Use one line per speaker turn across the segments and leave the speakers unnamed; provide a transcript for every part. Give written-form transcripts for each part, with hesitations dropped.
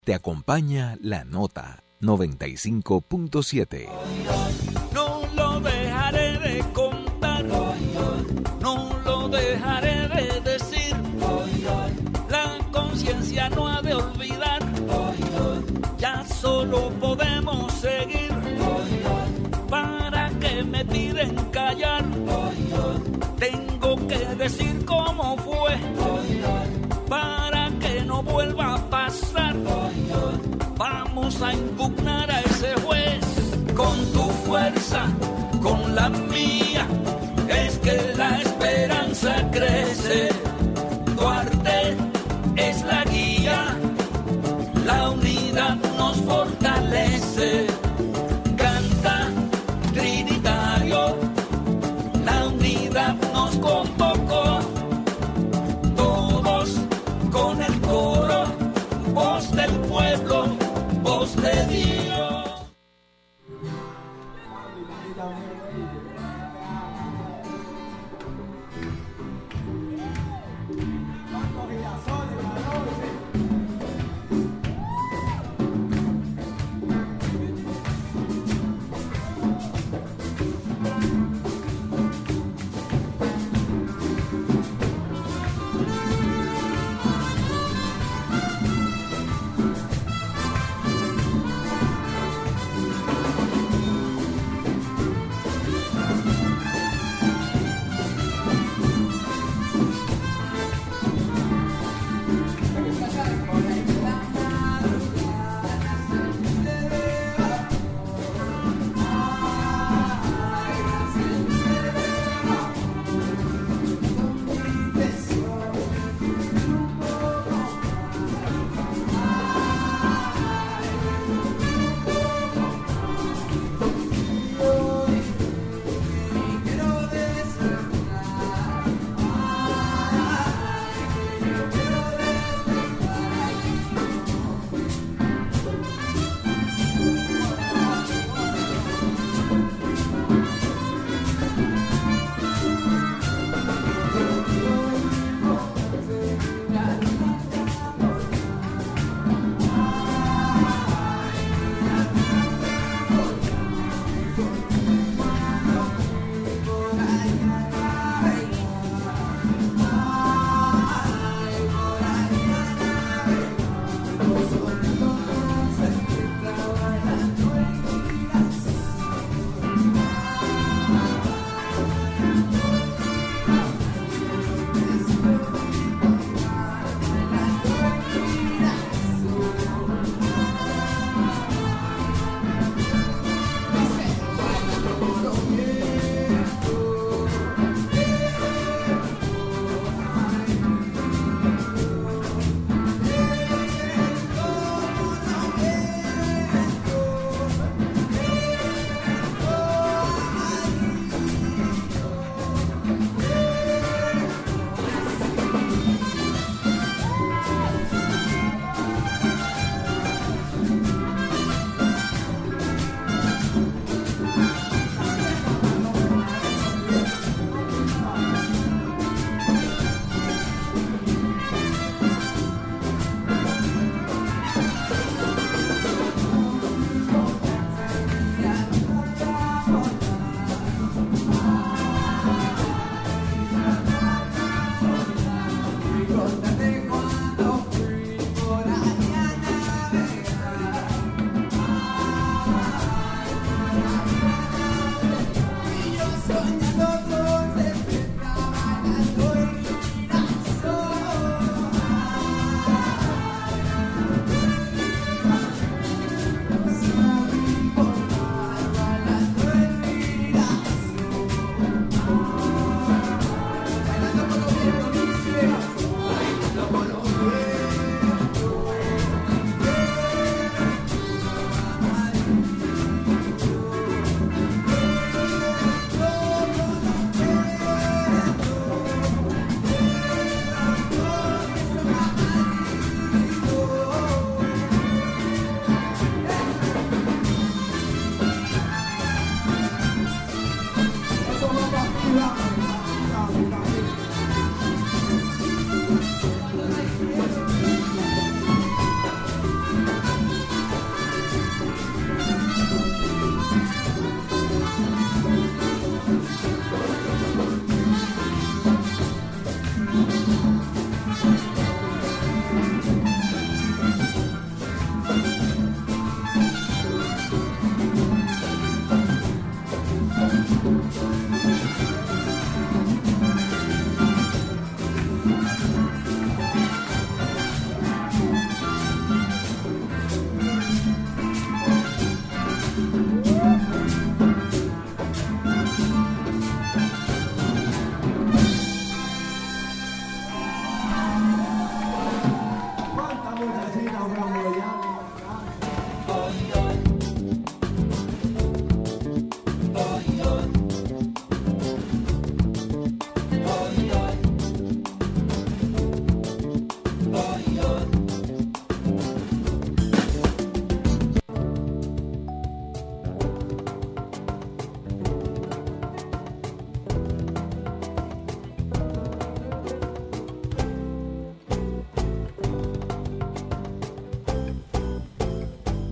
Te acompaña La Nota 95.7.
No lo dejaré de contar, no lo dejaré de decir. La conciencia no ha de olvidar, ya solo podemos seguir. Para que me piden callar, tengo que decir cómo fue. Para que no vuelva a pasar, vamos a impugnar a ese juez. Con tu fuerza, con la mía, es que la esperanza crece. Duarte es la guía, la unidad nos fortalece. Canta Trinitario, la unidad nos convocó. Todos con el coro, voz del pueblo, voz de Dios.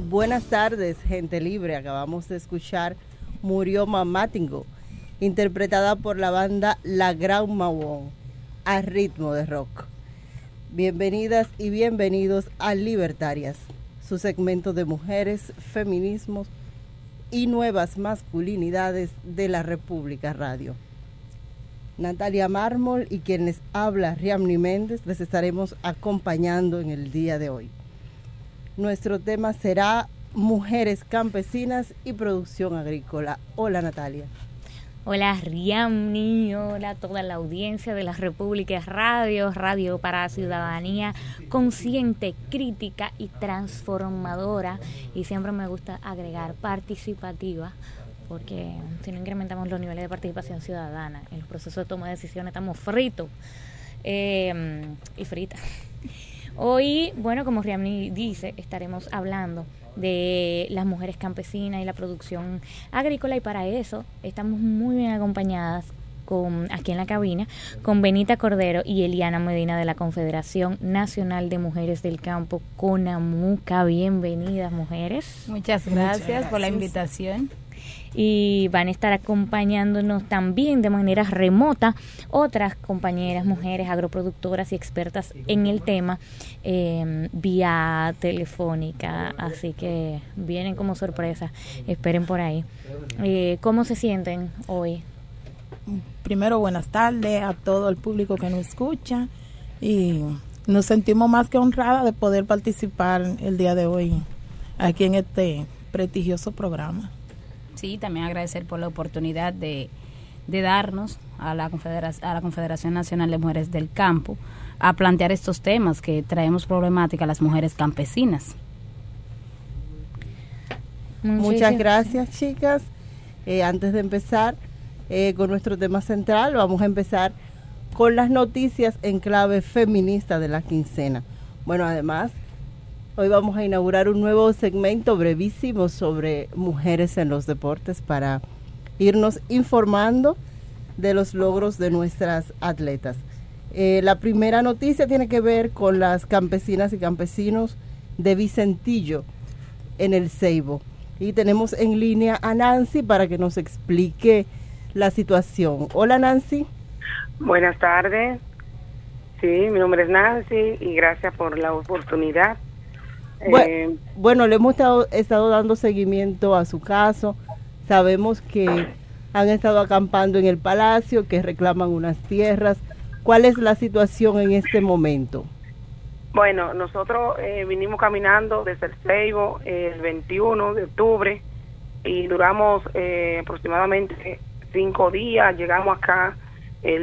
Buenas tardes, gente libre. Acabamos de escuchar Murió Mamá Tingo, interpretada por la banda La Gran Mawón, a ritmo de rock. Bienvenidas y bienvenidos a Libertarias, su segmento de mujeres, feminismos y nuevas masculinidades de la República Radio. Natalia Mármol y quien les habla, Riamni Méndez, les estaremos acompañando en el día de hoy. Nuestro tema será mujeres campesinas y producción agrícola. Hola, Natalia.
Hola, Riamni, hola a toda la audiencia de la República Radio, radio para la ciudadanía consciente, crítica y transformadora. Y siempre me gusta agregar participativa, porque si no incrementamos los niveles de participación ciudadana en los procesos de toma de decisiones, estamos fritos y fritas. Hoy, bueno, como Riamni dice, estaremos hablando de las mujeres campesinas y la producción agrícola, y para eso estamos muy bien acompañadas aquí en la cabina con Benita Cordero y Eliana Medina de la Confederación Nacional de Mujeres del Campo, CONAMUCA. Bienvenidas, mujeres.
Muchas gracias por la invitación.
Y van a estar acompañándonos también de manera remota otras compañeras, mujeres agroproductoras y expertas en el tema vía telefónica, así que vienen como sorpresa, esperen por ahí. ¿Cómo se sienten hoy?
Primero, buenas tardes a todo el público que nos escucha, y nos sentimos más que honradas de poder participar el día de hoy aquí en este prestigioso programa.
Sí, también agradecer por la oportunidad de darnos a la Confederación Nacional de Mujeres del Campo a plantear estos temas que traemos problemática a las mujeres campesinas.
Muchas gracias, chicas. Antes de empezar con nuestro tema central, vamos a empezar con las noticias en clave feminista de la quincena. Bueno, además, hoy vamos a inaugurar un nuevo segmento brevísimo sobre mujeres en los deportes para irnos informando de los logros de nuestras atletas. La primera noticia tiene que ver con las campesinas y campesinos de Vicentillo en el Ceibo. Y tenemos en línea a Nancy para que nos explique la situación. Hola, Nancy.
Buenas tardes. Sí, mi nombre es Nancy y gracias por la oportunidad.
Bueno, le hemos estado dando seguimiento a su caso. Sabemos que han estado acampando en el palacio, que reclaman unas tierras. ¿Cuál es la situación en este momento?
Bueno, nosotros vinimos caminando desde el Ceibo el 21 de octubre y duramos aproximadamente 5 días. Llegamos acá el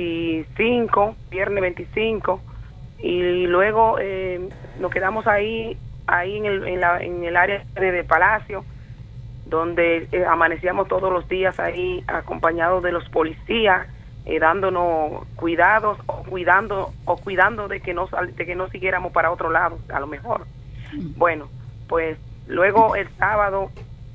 25, viernes 25, y luego nos quedamos ahí en el área de Palacio, donde amanecíamos todos los días ahí acompañados de los policías, dándonos cuidados o cuidando de que no siguiéramos para otro lado, a lo mejor. Bueno, pues luego el sábado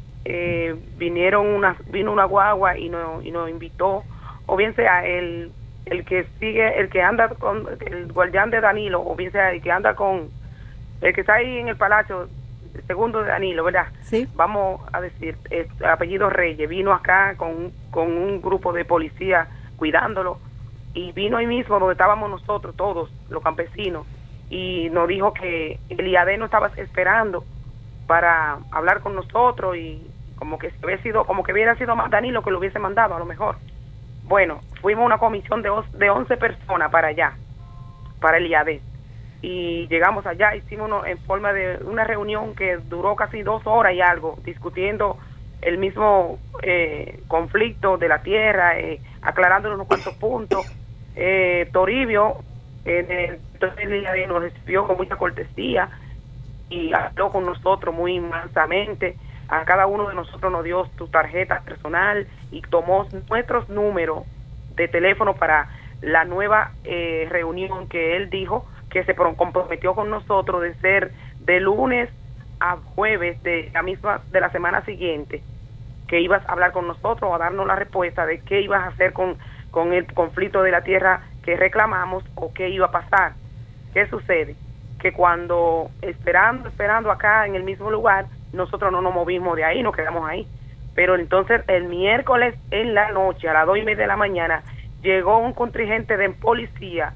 vino una guagua y nos invitó, o bien sea el que anda con el guardián de Danilo, o bien sea el que anda con el que está ahí en el palacio, el segundo de Danilo, ¿verdad?
Sí.
Vamos a decir, apellido Reyes, vino acá con un grupo de policías cuidándolo, y vino ahí mismo donde estábamos nosotros todos, los campesinos, y nos dijo que el IAD nos estaba esperando para hablar con nosotros, y como que hubiera sido más Danilo que lo hubiese mandado a lo mejor. Bueno, fuimos una comisión de 11 personas para allá, para el IAD, y llegamos allá, hicimos en forma de una reunión que duró casi 2 horas y algo, discutiendo el mismo conflicto de la tierra, aclarando unos cuantos puntos. Toribio, entonces el IAD nos recibió con mucha cortesía y habló con nosotros muy mansamente. A cada uno de nosotros nos dio su tarjeta personal y tomó nuestros números de teléfono para la nueva reunión que él dijo que se comprometió con nosotros de ser de lunes a jueves de la semana siguiente, que ibas a hablar con nosotros, a darnos la respuesta de qué ibas a hacer con el conflicto de la tierra que reclamamos, o qué iba a pasar. ¿Qué sucede? que cuando esperando acá en el mismo lugar, nosotros no nos movimos de ahí, nos quedamos ahí. Pero entonces el miércoles en la noche, a las 2:30 de la mañana, llegó un contingente de policía,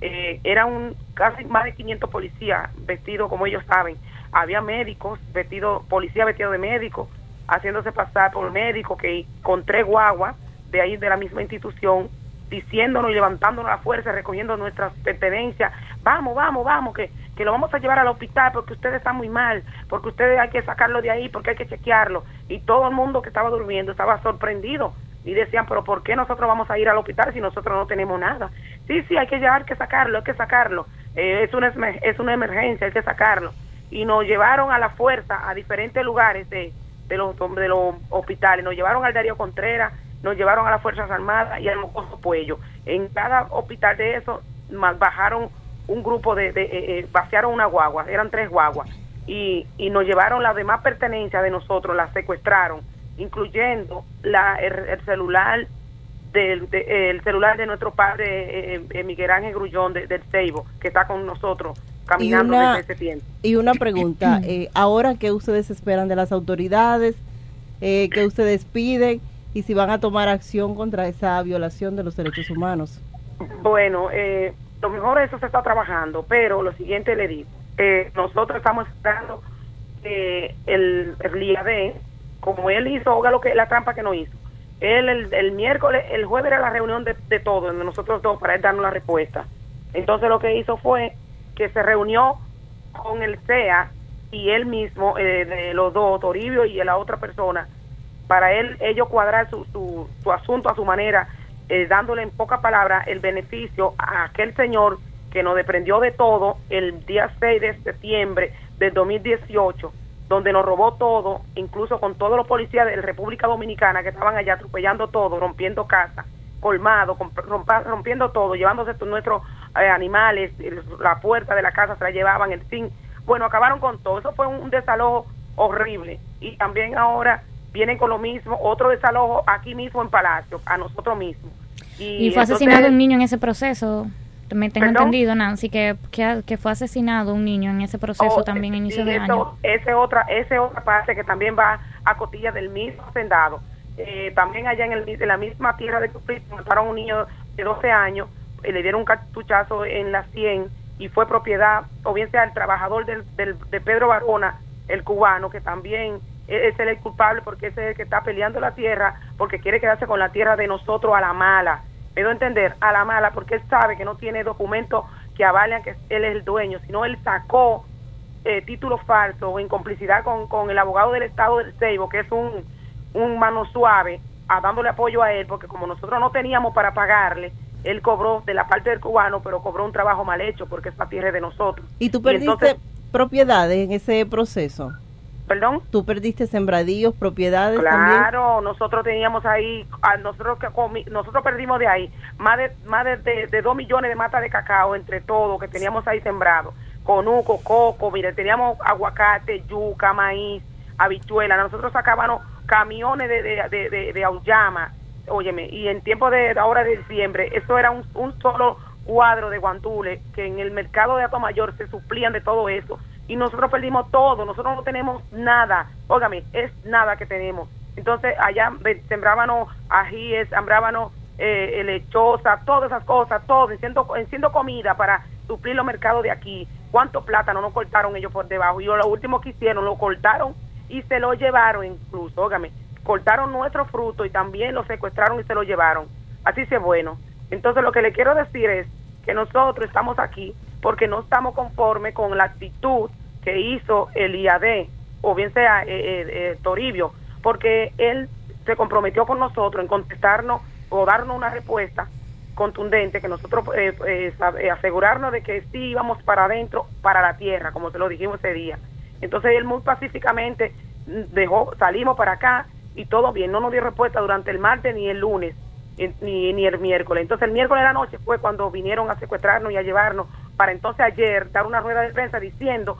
casi más de 500 policías vestidos como ellos saben. Había médicos policías vestidos de médicos, haciéndose pasar por médicos, que con 3 guaguas de ahí de la misma institución, diciéndonos y levantándonos la fuerza, recogiendo nuestras pertenencias. Vamos, que lo vamos a llevar al hospital porque ustedes están muy mal, porque ustedes hay que sacarlo de ahí, porque hay que chequearlo. Y todo el mundo que estaba durmiendo estaba sorprendido y decían, pero ¿por qué nosotros vamos a ir al hospital si nosotros no tenemos nada? Sí, hay que sacarlo, es una emergencia, hay que sacarlo. Y nos llevaron a la fuerza a diferentes lugares de los hospitales, nos llevaron al Darío Contreras, nos llevaron a las Fuerzas Armadas y al Mocoso Puello. En cada hospital de eso bajaron un grupo vaciaron una guagua, eran 3 guaguas, y nos llevaron las demás pertenencias de nosotros, las secuestraron, incluyendo el celular el celular de nuestro padre Miguel Ángel Grullón del Ceibo, que está con nosotros caminando desde ese tiempo.
Y una pregunta, ahora, ¿qué ustedes esperan de las autoridades? ¿Qué ustedes piden? Y si van a tomar acción contra esa violación de los derechos humanos.
Bueno, lo mejor eso se está trabajando, pero lo siguiente le digo, nosotros estamos esperando que el IAD, como él hizo, oiga la trampa que no hizo, él el miércoles, el jueves era la reunión de todos, de nosotros todos, para él darnos la respuesta. Entonces lo que hizo fue que se reunió con el CEA y él mismo, de los dos, Toribio y la otra persona, para ellos cuadrar su asunto a su manera, dándole en pocas palabras el beneficio a aquel señor que nos desprendió de todo el día 6 de septiembre del 2018, donde nos robó todo, incluso con todos los policías de la República Dominicana que estaban allá atropellando todo, rompiendo casas, colmado, rompiendo todo, llevándose nuestros animales, la puerta de la casa se la llevaban, el zinc. Bueno, acabaron con todo. Eso fue un desalojo horrible. Y también ahora vienen con lo mismo, otro desalojo aquí mismo en Palacio, a nosotros mismos.
Y fue asesinado un niño en ese proceso. Me tengo entendido, Nancy, que fue asesinado un niño en ese proceso también a inicio de año.
Ese otra parte que también va a costilla del mismo hacendado. También allá en la misma tierra de Cuprito mataron a un niño de 12 años, le dieron un cartuchazo en la 100 y fue propiedad, o bien sea el trabajador de Pedro Barona, el cubano, que también es el culpable porque ese es el que está peleando la tierra, porque quiere quedarse con la tierra de nosotros a la mala. Me doy a entender, a la mala, porque él sabe que no tiene documentos que avalen que él es el dueño, sino él sacó títulos falsos en complicidad con el abogado del Estado del Ceibo, que es un mano suave, dándole apoyo a él, porque como nosotros no teníamos para pagarle, él cobró de la parte del cubano, pero cobró un trabajo mal hecho, porque esa tierra es de nosotros.
¿Y tú perdiste propiedades en ese proceso?
¿Perdón?
¿Tú perdiste sembradíos, propiedades
también?
Claro,
nosotros teníamos ahí, nosotros perdimos de ahí más de 2 millones de matas de cacao entre todos que teníamos ahí sembrados, conuco, coco, mire, teníamos aguacate, yuca, maíz, habichuela. Nosotros sacábamos camiones de auyama, óyeme, y en tiempo de ahora de diciembre, eso era un solo cuadro de guandules que en el mercado de Atomayor se suplían de todo eso. Y nosotros perdimos todo, nosotros no tenemos nada, óigame, es nada que tenemos. Entonces allá sembrábamos ajíes, sembrábamos lechosa, todas esas cosas, todo, enciendo comida para suplir los mercados de aquí. ¿Cuánto plátano no cortaron ellos por debajo? Y lo último que hicieron, lo cortaron y se lo llevaron incluso, óigame, cortaron nuestro fruto y también lo secuestraron y se lo llevaron. Así es bueno. Entonces lo que le quiero decir es que nosotros estamos aquí porque no estamos conformes con la actitud que hizo el IAD, o bien sea Toribio, porque él se comprometió con nosotros en contestarnos o darnos una respuesta contundente, que nosotros asegurarnos de que sí íbamos para adentro, para la tierra, como se lo dijimos ese día. Entonces él muy pacíficamente salimos para acá y todo bien, no nos dio respuesta durante el martes ni el lunes, ni el miércoles. Entonces el miércoles de la noche fue cuando vinieron a secuestrarnos y a llevarnos, para entonces ayer dar una rueda de prensa diciendo,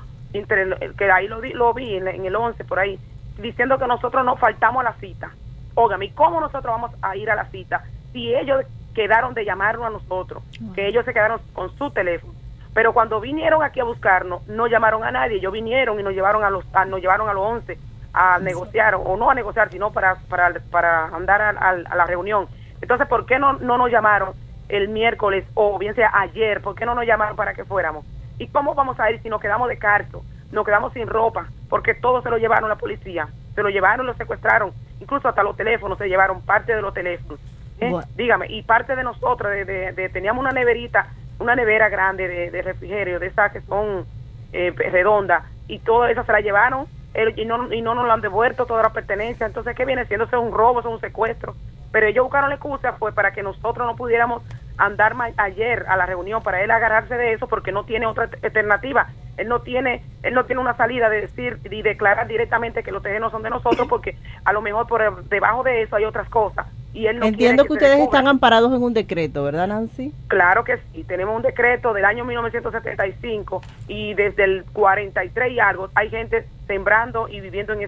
que ahí lo vi en el 11 por ahí, diciendo que nosotros nos faltamos a la cita. Óigame, ¿y cómo nosotros vamos a ir a la cita si ellos quedaron de llamarnos a nosotros, que ellos se quedaron con su teléfono? Pero cuando vinieron aquí a buscarnos, no llamaron a nadie. Ellos vinieron y nos llevaron a los 11 a negociar, o no a negociar, sino para andar a la reunión. Entonces, ¿por qué no nos llamaron el miércoles, o bien sea ayer? ¿Por qué no nos llamaron para que fuéramos? ¿Y cómo vamos a ir si nos quedamos de carto? Nos quedamos sin ropa, porque todo se lo llevaron la policía. Se lo llevaron, lo secuestraron. Incluso hasta los teléfonos se llevaron, parte de los teléfonos. Bueno. Dígame, y parte de nosotros, teníamos una nevera grande de refrigerio, de esas que son redondas, y toda esa se la llevaron, y no nos lo han devuelto, toda la pertenencia. Entonces, ¿qué viene siendo? Eso es un robo, eso es un secuestro. Pero ellos buscaron la excusa, fue para que nosotros no pudiéramos andar ayer a la reunión, para él agarrarse de eso, porque no tiene otra alternativa. Él no tiene una salida de decir y declarar directamente que los terrenos son de nosotros, porque a lo mejor por debajo de eso hay otras cosas. Y él no
Entiendo que ustedes están amparados en un decreto, ¿verdad, Nancy?
Claro que sí, tenemos un decreto del año 1975, y desde el 43 y algo hay gente sembrando y viviendo en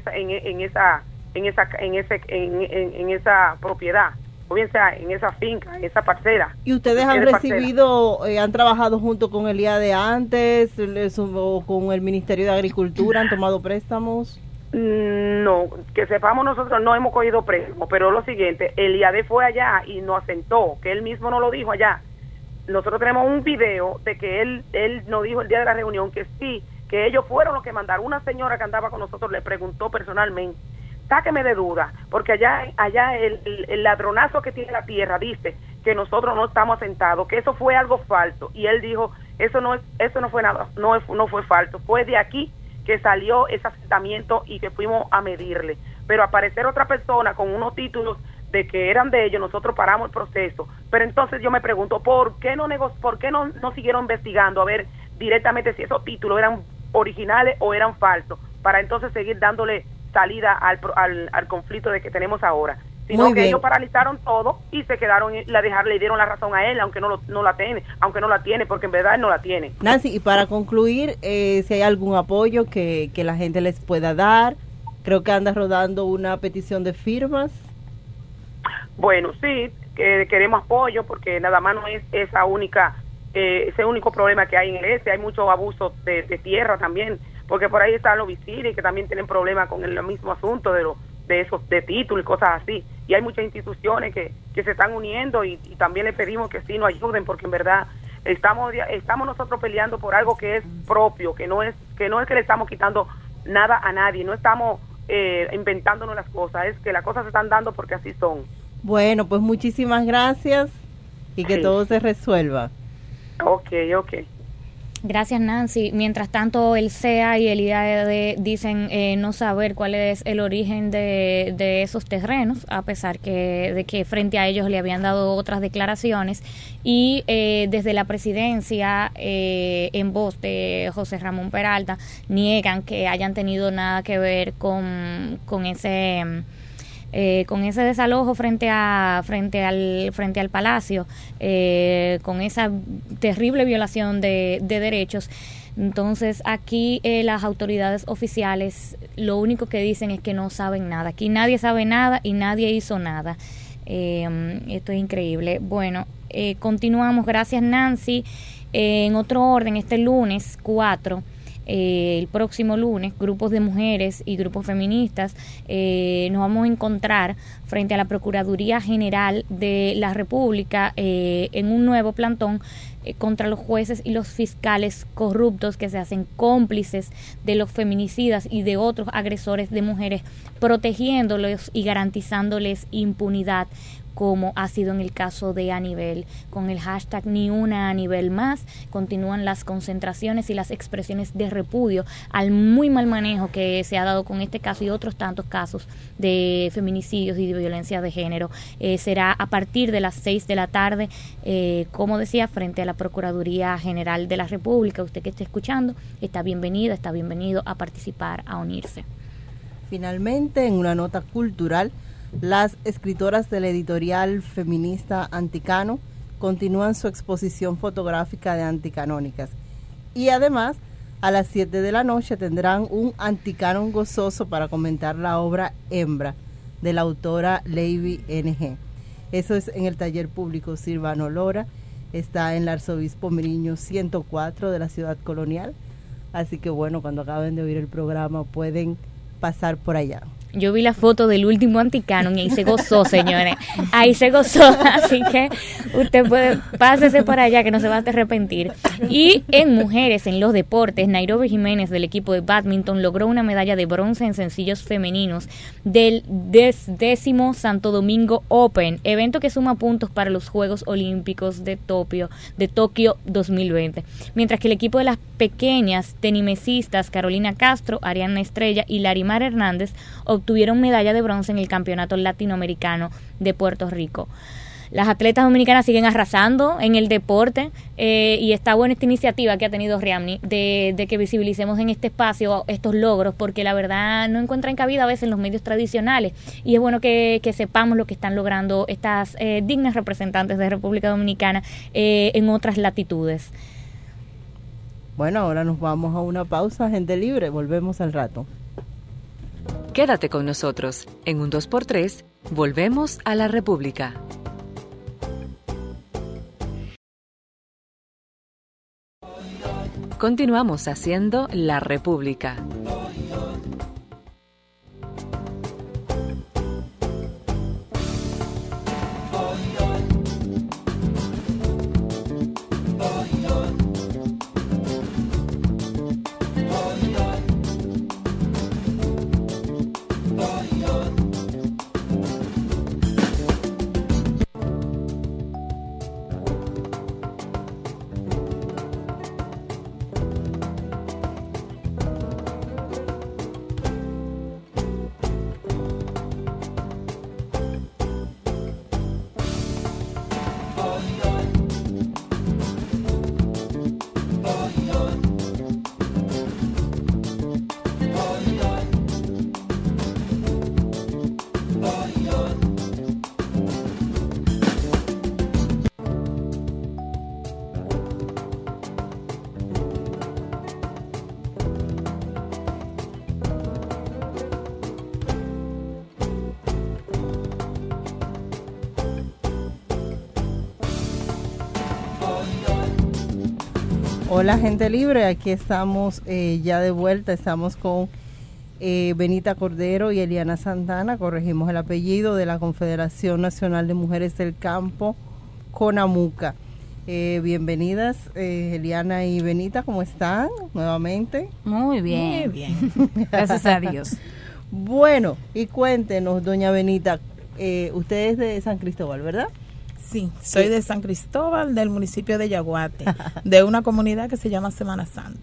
esa propiedad, o bien sea en esa finca, en esa parcela.
¿Y ustedes han recibido, han trabajado junto con el IAD antes, o con el Ministerio de Agricultura, han tomado préstamos?
No, que sepamos, nosotros no hemos cogido préstamo, pero lo siguiente, el IAD fue allá y nos asentó, que él mismo nos lo dijo allá. Nosotros tenemos un video de que él nos dijo el día de la reunión que sí, que ellos fueron los que mandaron. Una señora que andaba con nosotros le preguntó personalmente, sáqueme de duda, porque allá el ladronazo que tiene la tierra dice que nosotros no estamos asentados, que eso fue algo falso, y él dijo, eso no fue nada, no fue falso, fue de aquí que salió ese asentamiento y que fuimos a medirle. Pero aparecer otra persona con unos títulos de que eran de ellos, nosotros paramos el proceso. Pero entonces yo me pregunto, ¿por qué no siguieron investigando a ver directamente si esos títulos eran originales o eran falsos, para entonces seguir dándole salida al conflicto de que tenemos ahora? Sino que ellos paralizaron todo y se quedaron, le dieron la razón a él, aunque no la tiene, porque en verdad él no la tiene.
Nancy, y para concluir, si hay algún apoyo que la gente les pueda dar, creo que anda rodando una petición de firmas.
Bueno, sí, queremos apoyo, porque nada más no es ese único problema que hay en el este, hay mucho abuso de tierra también, porque por ahí están los visiris que también tienen problemas con el mismo asunto de títulos y cosas así, y hay muchas instituciones que se están uniendo, y también le pedimos que sí nos ayuden, porque en verdad estamos nosotros peleando por algo que es propio, que no es que le estamos quitando nada a nadie, no estamos inventándonos las cosas, es que las cosas se están dando porque así son.
Bueno, pues muchísimas gracias y que todo se resuelva.
Ok.
Gracias, Nancy. Mientras tanto, el CEA y el IAD dicen no saber cuál es el origen de esos terrenos, a pesar de que frente a ellos le habían dado otras declaraciones. Y desde la presidencia, en voz de José Ramón Peralta, niegan que hayan tenido nada que ver con ese desalojo frente al palacio, con esa terrible violación de derechos. Entonces aquí las autoridades oficiales lo único que dicen es que no saben nada. Aquí nadie sabe nada y nadie hizo nada. Esto es increíble. Bueno, continuamos. Gracias, Nancy. En otro orden, este lunes 4, el próximo lunes, grupos de mujeres y grupos feministas nos vamos a encontrar frente a la Procuraduría General de la República en un nuevo plantón contra los jueces y los fiscales corruptos que se hacen cómplices de los feminicidas y de otros agresores de mujeres, protegiéndolos y garantizándoles impunidad, como ha sido en el caso de Anibel. Con el hashtag Ni una Anibel más, continúan las concentraciones y las expresiones de repudio al muy mal manejo que se ha dado con este caso y otros tantos casos de feminicidios y de violencia de género. Será a partir de las 6 de la tarde, como decía, frente a la Procuraduría General de la República. Usted que esté escuchando, está bienvenida, está bienvenido a participar, a unirse.
Finalmente, en una nota cultural, las escritoras de la editorial feminista Anticano continúan su exposición fotográfica de anticanónicas, y además a las 7 de la noche tendrán un anticanon gozoso para comentar la obra Hembra de la autora Lady N.G. Eso es en el taller público Silvano Lora, está en el Arzobispo Miriño 104 de la Ciudad Colonial. Así que bueno, cuando acaben de oír el programa pueden pasar por allá.
Yo vi la foto del último Anticanon y ahí se gozó, señores. Ahí se gozó, así que usted puede, pásese por allá que no se va a arrepentir. Y en mujeres, en los deportes, Nairobi Jiménez del equipo de badminton logró una medalla de bronce en sencillos femeninos del 10º Santo Domingo Open, evento que suma puntos para los Juegos Olímpicos de Tokio 2020. Mientras que el equipo de las pequeñas tenimesistas Carolina Castro, Ariana Estrella y Larimar Hernández obtuvieron medalla de bronce en el Campeonato Latinoamericano de Puerto Rico. Las atletas dominicanas siguen arrasando en el deporte y está buena esta iniciativa que ha tenido Riamni de que visibilicemos en este espacio estos logros, porque la verdad no encuentran cabida a veces en los medios tradicionales y es bueno que sepamos lo que están logrando estas dignas representantes de República Dominicana en otras latitudes.
Bueno, ahora nos vamos a una pausa, gente libre, volvemos al rato.
Quédate con nosotros. En un 2x3, volvemos a la República. Continuamos haciendo La República.
Hola gente libre, aquí estamos ya de vuelta, estamos con Benita Cordero y Eliana Santana, corregimos el apellido, de la Confederación Nacional de Mujeres del Campo, CONAMUCA. Bienvenidas Eliana y Benita, ¿cómo están nuevamente?
Muy bien.
Muy bien.
Gracias a Dios.
Bueno, y cuéntenos, doña Benita, usted es de San Cristóbal, ¿verdad?
Sí, soy de San Cristóbal, del municipio de Yaguate, de una comunidad que se llama Semana Santa.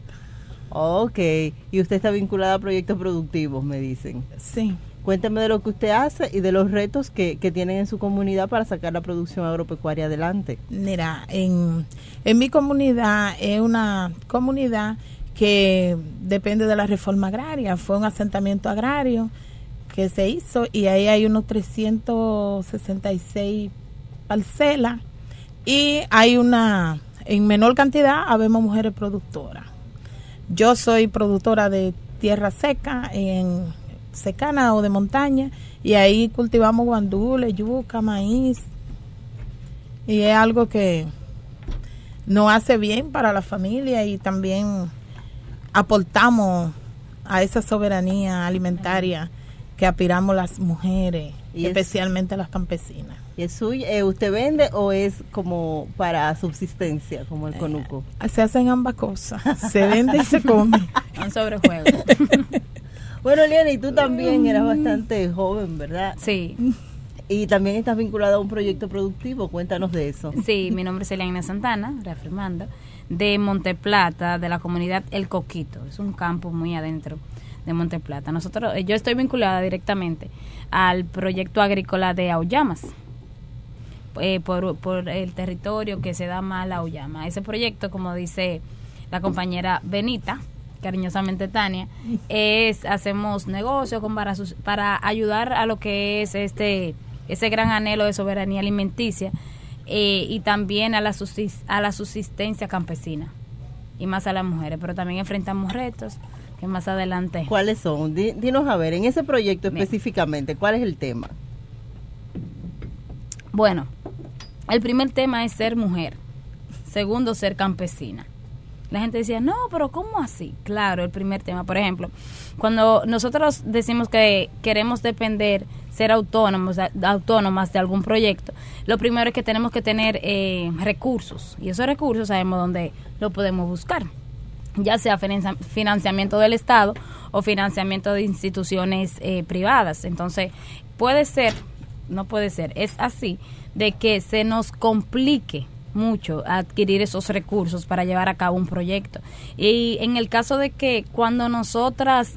Ok, y usted está vinculada a proyectos productivos, me dicen.
Sí.
Cuénteme de lo que usted hace y de los retos que tienen en su comunidad para sacar la producción agropecuaria adelante.
Mira, en mi comunidad es una comunidad que depende de la reforma agraria. Fue un asentamiento agrario que se hizo y ahí hay unos 366 parcelas y hay una, en menor cantidad, habemos mujeres productoras. Yo soy productora de tierra seca, en secana o de montaña, y ahí cultivamos guandules, yuca, maíz, y es algo que nos hace bien para la familia y también aportamos a esa soberanía alimentaria que aspiramos las mujeres, y especialmente las campesinas.
¿Y es suyo? ¿Usted vende o es como para subsistencia, como el conuco?
Se hacen ambas cosas, se vende y se come.
Un sobrejuego.
Bueno, Eliana, y tú también eras bastante joven, ¿verdad?
Sí.
Y también estás vinculada a un proyecto productivo, cuéntanos de eso.
Sí, mi nombre es Eliana Santana, reafirmando, de Monteplata, de la comunidad El Coquito. Es un campo muy adentro de Monteplata. Yo estoy vinculada directamente al proyecto agrícola de Auyamas, por el territorio que se da mal a Auyama. Ese proyecto, como dice la compañera Benita, cariñosamente Tania, hacemos negocios para ayudar a lo que es ese gran anhelo de soberanía alimenticia y también a la subsistencia campesina y más a las mujeres, pero también enfrentamos retos que más adelante.
¿Cuáles son? Dinos a ver, en ese proyecto específicamente, ¿cuál es el tema?
Bueno, el primer tema es ser mujer. Segundo, ser campesina. La gente decía, no, pero ¿cómo así? Claro, el primer tema. Por ejemplo, cuando nosotros decimos que queremos depender, ser autónomas de algún proyecto, lo primero es que tenemos que tener recursos. Y esos recursos sabemos dónde lo podemos buscar, ya sea financiamiento del Estado o financiamiento de instituciones privadas. Entonces, es así, de que se nos complique mucho adquirir esos recursos para llevar a cabo un proyecto. Y en el caso de que cuando nosotras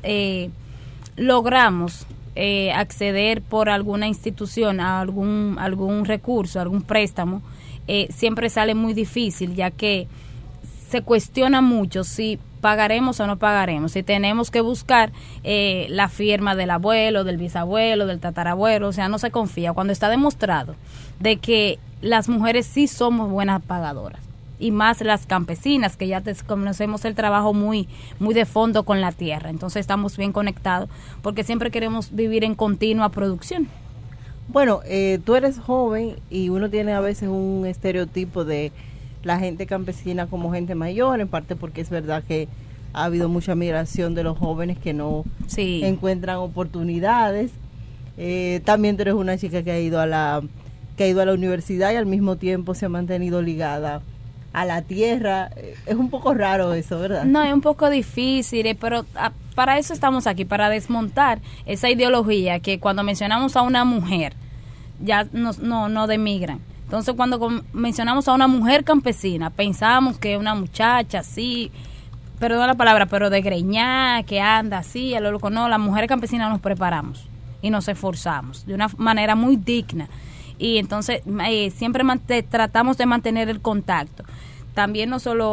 logramos acceder por alguna institución a algún recurso, algún préstamo, siempre sale muy difícil, ya que se cuestiona mucho si pagaremos o no pagaremos, si tenemos que buscar la firma del abuelo, del bisabuelo, del tatarabuelo. O sea, no se confía cuando está demostrado de que las mujeres sí somos buenas pagadoras, y más las campesinas, que ya conocemos el trabajo muy de fondo con la tierra. Entonces estamos bien conectados porque siempre queremos vivir en continua producción.
Bueno, tú eres joven y uno tiene a veces un estereotipo de la gente campesina como gente mayor, en parte porque es verdad que ha habido mucha migración de los jóvenes que no encuentran oportunidades. También tú eres una chica que ha ido a la universidad y al mismo tiempo se ha mantenido ligada a la tierra. Es un poco raro eso, ¿verdad?
No, es un poco difícil, pero para eso estamos aquí, para desmontar esa ideología que cuando mencionamos a una mujer ya no demigran. Entonces, cuando mencionamos a una mujer campesina, pensamos que una muchacha así, perdón la palabra, pero de greñá, que anda así, a lo loco. No, las mujeres campesinas nos preparamos y nos esforzamos de una manera muy digna. Y entonces siempre tratamos de mantener el contacto. También no solo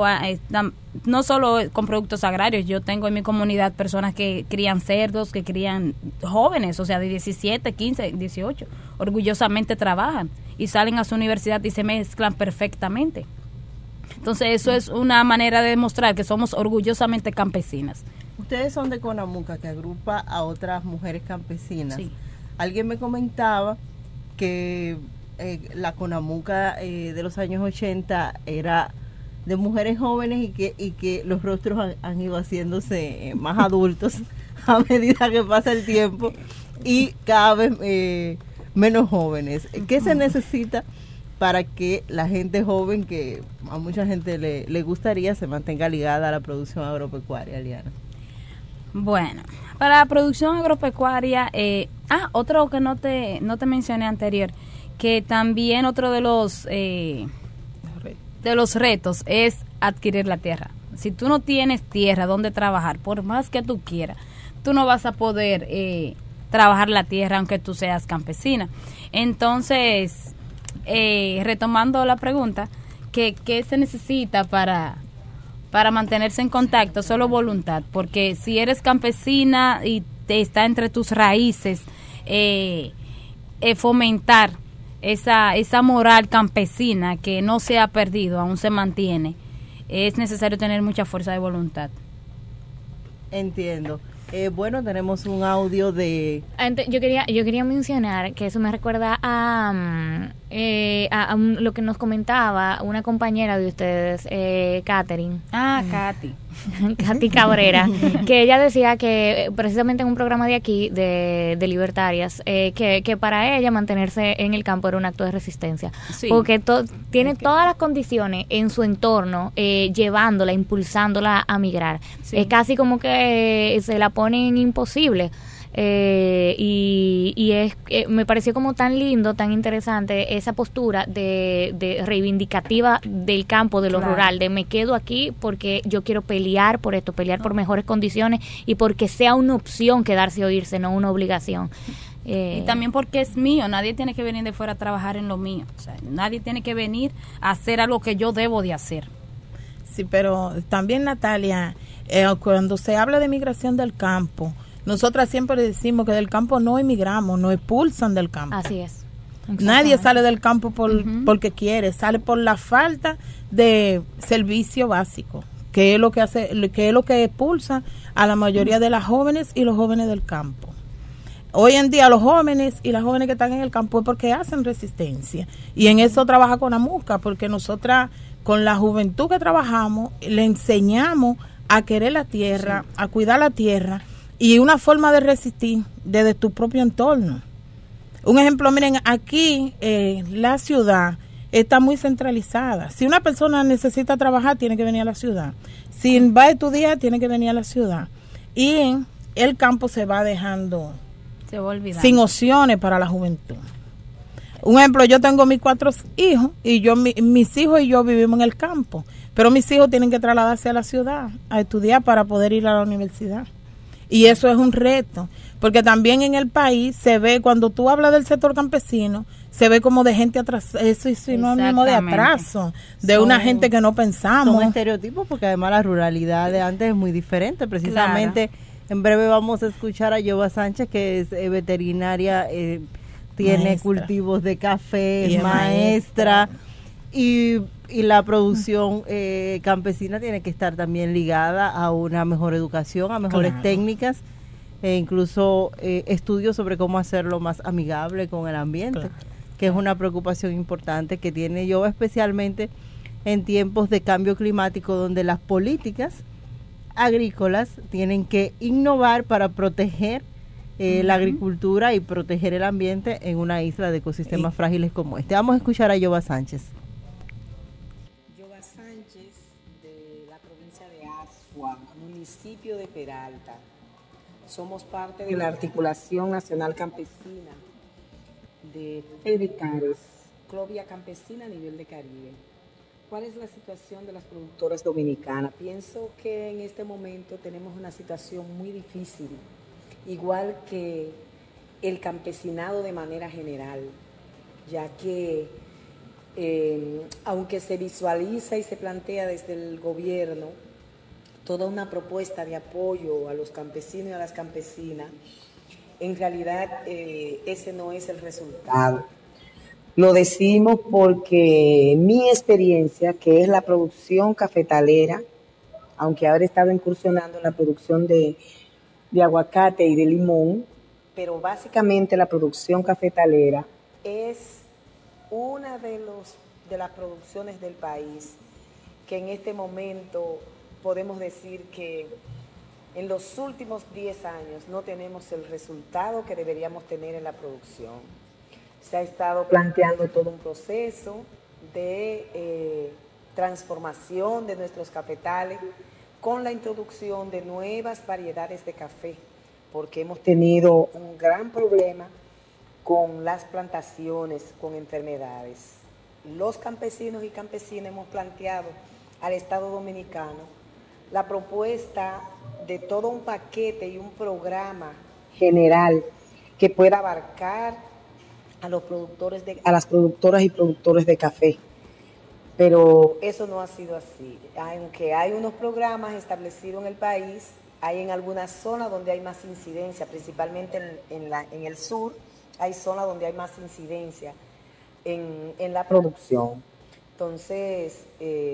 con productos agrarios. Yo tengo en mi comunidad personas que crían cerdos, que crían jóvenes, o sea, de 17, 15, 18. Orgullosamente trabajan y salen a su universidad y se mezclan perfectamente. Entonces eso es una manera de demostrar que somos orgullosamente campesinas.
Ustedes son de Conamuca, que agrupa a otras mujeres campesinas.
Sí.
Alguien me comentaba que la Conamuca de los años 80 era de mujeres jóvenes y que los rostros han ido haciéndose más adultos a medida que pasa el tiempo y cada vez menos jóvenes. ¿Qué se necesita para que la gente joven, que a mucha gente le gustaría, se mantenga ligada a la producción agropecuaria, Liana?
Bueno, para la producción agropecuaria, otro que no te mencioné anterior, que también otro de los retos es adquirir la tierra. Si tú no tienes tierra donde trabajar, por más que tú quieras, tú no vas a poder trabajar la tierra aunque tú seas campesina. Entonces, retomando la pregunta, ¿qué se necesita para mantenerse en contacto? Solo voluntad, porque si eres campesina y te está entre tus raíces, fomentar esa moral campesina que no se ha perdido, aún se mantiene, es necesario tener mucha fuerza de voluntad.
Entiendo. Bueno, tenemos un audio de...
Yo quería mencionar que eso me recuerda a lo que nos comentaba una compañera de ustedes, Catherine. Katy Cabrera, que ella decía que precisamente en un programa de aquí, de libertarias, que para ella mantenerse en el campo era un acto de resistencia. Sí. Porque tiene todas las condiciones en su entorno, llevándola, impulsándola a migrar. Sí. Es casi como que se la ponen imposible. Me pareció como tan lindo, tan interesante esa postura de reivindicativa del campo, de lo rural, de me quedo aquí porque yo quiero pelear por esto, pelear por mejores condiciones y porque sea una opción quedarse o irse, no una obligación.
Y también porque es mío, nadie tiene que venir de fuera a trabajar en lo mío, o sea, nadie tiene que venir a hacer algo que yo debo de hacer.
Sí, pero también, Natalia, cuando se habla de migración del campo, nosotras siempre decimos que del campo no emigramos, nos expulsan del campo.
Así es.
Nadie sale del campo porque quiere, sale por la falta de servicio básico, que es lo que expulsa a la mayoría de las jóvenes y los jóvenes del campo. Hoy en día los jóvenes y las jóvenes que están en el campo es porque hacen resistencia, y en eso trabaja Conamuca, porque nosotras con la juventud que trabajamos, le enseñamos a querer la tierra, a cuidar la tierra, y una forma de resistir desde tu propio entorno. Un ejemplo, miren, aquí la ciudad está muy centralizada. Si una persona necesita trabajar, tiene que venir a la ciudad. Si va a estudiar, tiene que venir a la ciudad. Y el campo se va dejando sin opciones para la juventud. Un ejemplo, yo tengo mis 4 hijos y mis hijos y yo vivimos en el campo, pero mis hijos tienen que trasladarse a la ciudad a estudiar para poder ir a la universidad. Y eso es un reto, porque también en el país se ve, cuando tú hablas del sector campesino, se ve como de gente atrás, eso es sinónimo de atraso, de una gente que no pensamos.
Son estereotipos, porque además la ruralidad de antes es muy diferente. Precisamente, en breve vamos a escuchar a Yoba Sánchez, que es veterinaria, tiene cultivos de café, es maestra. Y la producción campesina tiene que estar también ligada a una mejor educación, a mejores técnicas, e incluso estudios sobre cómo hacerlo más amigable con el ambiente, que es una preocupación importante que tiene yo, especialmente en tiempos de cambio climático, donde las políticas agrícolas tienen que innovar para proteger la agricultura y proteger el ambiente en una isla de ecosistemas frágiles como este. Vamos a escuchar a Yoba Sánchez.
De la provincia de Azua, municipio de Peralta. Somos parte de la Articulación Nacional Campesina de FEDECARES, Clovia Campesina a nivel de Caribe. ¿Cuál es la situación de las productoras dominicanas? Pienso que en este momento tenemos una situación muy difícil, igual que el campesinado de manera general, ya que aunque se visualiza y se plantea desde el gobierno toda una propuesta de apoyo a los campesinos y a las campesinas, en realidad ese no es el resultado. Lo decimos porque mi experiencia, que es la producción cafetalera, aunque ahora he estado incursionando en la producción de aguacate y de limón, pero básicamente la producción cafetalera es una de las producciones del país que en este momento podemos decir que en los últimos 10 años no tenemos el resultado que deberíamos tener en la producción. Se ha estado planteando todo un proceso de transformación de nuestros cafetales con la introducción de nuevas variedades de café, porque hemos tenido un gran problema con las plantaciones, con enfermedades. Los campesinos y campesinas hemos planteado al Estado Dominicano la propuesta de todo un paquete y un programa general que pueda abarcar a los productores a las productoras y productores de café. Pero eso no ha sido así. Aunque hay unos programas establecidos en el país, hay en algunas zonas donde hay más incidencia, principalmente en el sur, hay zonas donde hay más incidencia en la producción. Entonces,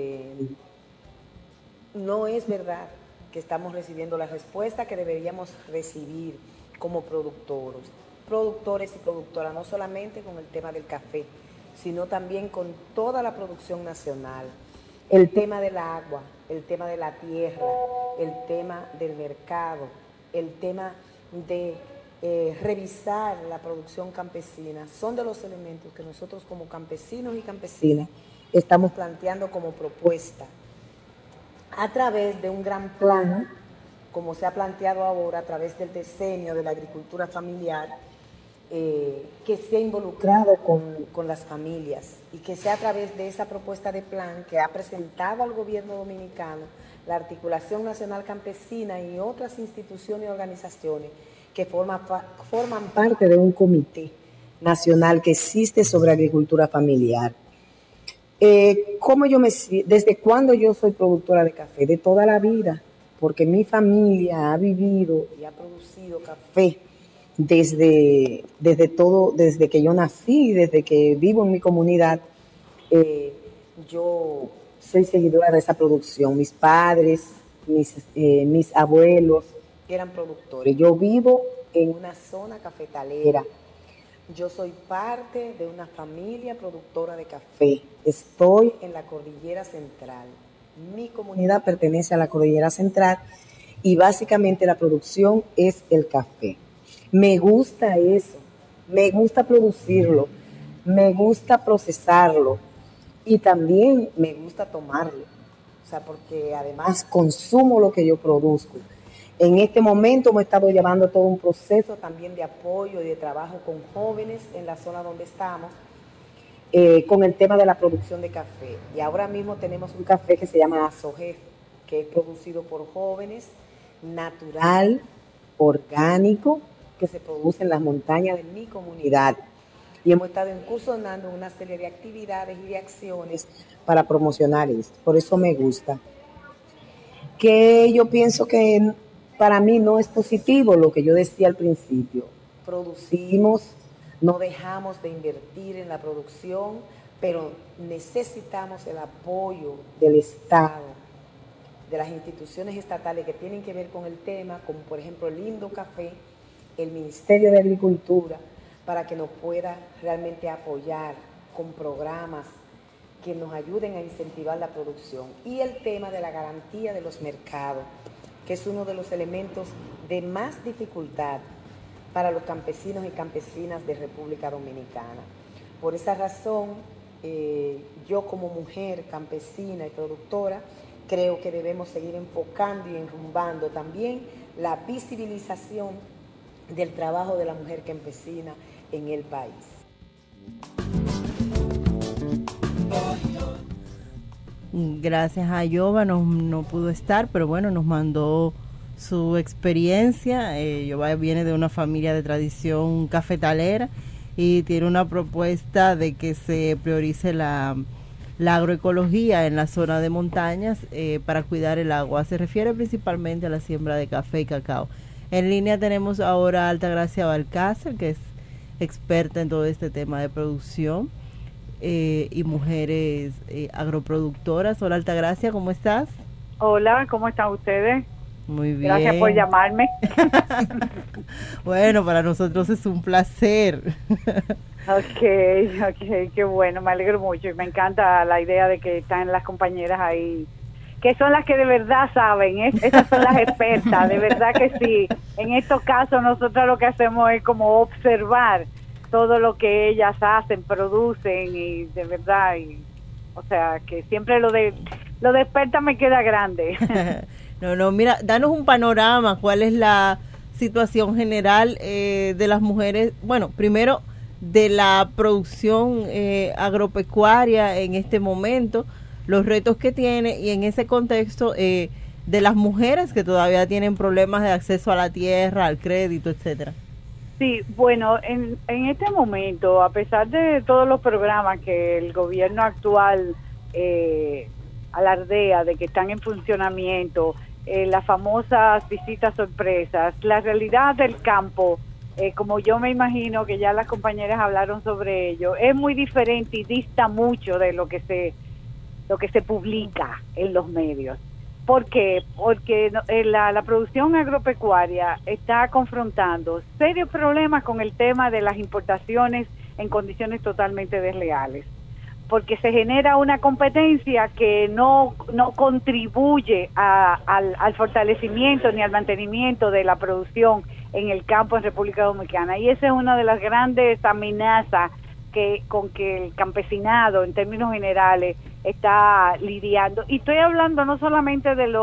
no es verdad que estamos recibiendo la respuesta que deberíamos recibir como productores y productoras, no solamente con el tema del café, sino también con toda la producción nacional. El tema del agua, el tema de la tierra, el tema del mercado, el tema de revisar la producción campesina, son de los elementos que nosotros como campesinos y campesinas estamos planteando como propuesta a través de un gran plan, como se ha planteado ahora, a través del diseño de la agricultura familiar, que se ha involucrado con las familias y que sea a través de esa propuesta de plan que ha presentado al gobierno dominicano la Articulación Nacional Campesina y otras instituciones y organizaciones que forman parte de un comité nacional que existe sobre agricultura familiar. ¿Desde cuándo yo soy productora de café? De toda la vida, porque mi familia ha vivido y ha producido café desde que yo nací, desde que vivo en mi comunidad. Yo soy seguidora de esa producción. Mis padres, mis abuelos eran productores. Yo vivo en una zona cafetalera. Yo soy parte de una familia productora de café. Estoy en la Cordillera Central. Mi comunidad pertenece a la Cordillera Central y básicamente la producción es el café. Me gusta eso, me gusta producirlo, me gusta procesarlo y también me gusta tomarlo. O sea, porque además consumo lo que yo produzco. En este momento hemos estado llevando todo un proceso también de apoyo y de trabajo con jóvenes en la zona donde estamos, con el tema de la producción de café. Y ahora mismo tenemos un café que se llama Azojef, que es producido por jóvenes, natural, orgánico, que se produce en las montañas de mi comunidad. Y hemos estado incursionando en una serie de actividades y de acciones para promocionar esto. Por eso me gusta. Que yo pienso que para mí no es positivo lo que yo decía al principio. Producimos, no dejamos de invertir en la producción, pero necesitamos el apoyo del Estado, de las instituciones estatales que tienen que ver con el tema, como por ejemplo el Indocafé, el Ministerio de Agricultura, para que nos pueda realmente apoyar con programas que nos ayuden a incentivar la producción. Y el tema de la garantía de los mercados, que es uno de los elementos de más dificultad para los campesinos y campesinas de República Dominicana. Por esa razón, yo como mujer campesina y productora, creo que debemos seguir enfocando y enrumbando también la visibilización del trabajo de la mujer campesina en el país.
Gracias a Yoba no pudo estar, pero bueno, nos mandó su experiencia. Yoba viene de una familia de tradición cafetalera y tiene una propuesta de que se priorice la agroecología en la zona de montañas para cuidar el agua. Se refiere principalmente a la siembra de café y cacao. En línea tenemos ahora a Altagracia Balcácer, que es experta en todo este tema de producción y mujeres agroproductoras. Hola Altagracia, ¿cómo estás?
Hola, ¿cómo están ustedes?
Muy bien.
Gracias por llamarme.
Bueno, para nosotros es un placer.
Okay, qué bueno, me alegro mucho y me encanta la idea de que están las compañeras ahí, que son las que de verdad saben, esas son las expertas, de verdad que sí. En estos casos nosotros lo que hacemos es como observar todo lo que ellas hacen, producen y de verdad, o sea, que siempre lo de experta me queda grande.
No, mira, danos un panorama, ¿cuál es la situación general de las mujeres? Bueno, primero de la producción agropecuaria en este momento, los retos que tiene y en ese contexto de las mujeres que todavía tienen problemas de acceso a la tierra, al crédito, etcétera.
Sí, bueno, en este momento, a pesar de todos los programas que el gobierno actual alardea de que están en funcionamiento, las famosas visitas sorpresas, la realidad del campo, como yo me imagino que ya las compañeras hablaron sobre ello, es muy diferente y dista mucho de lo que se publica en los medios. ¿Por qué? Porque la producción agropecuaria está confrontando serios problemas con el tema de las importaciones en condiciones totalmente desleales, porque se genera una competencia que no contribuye al fortalecimiento ni al mantenimiento de la producción en el campo en República Dominicana, y esa es una de las grandes amenazas con que el campesinado en términos generales está lidiando. Y estoy hablando no solamente de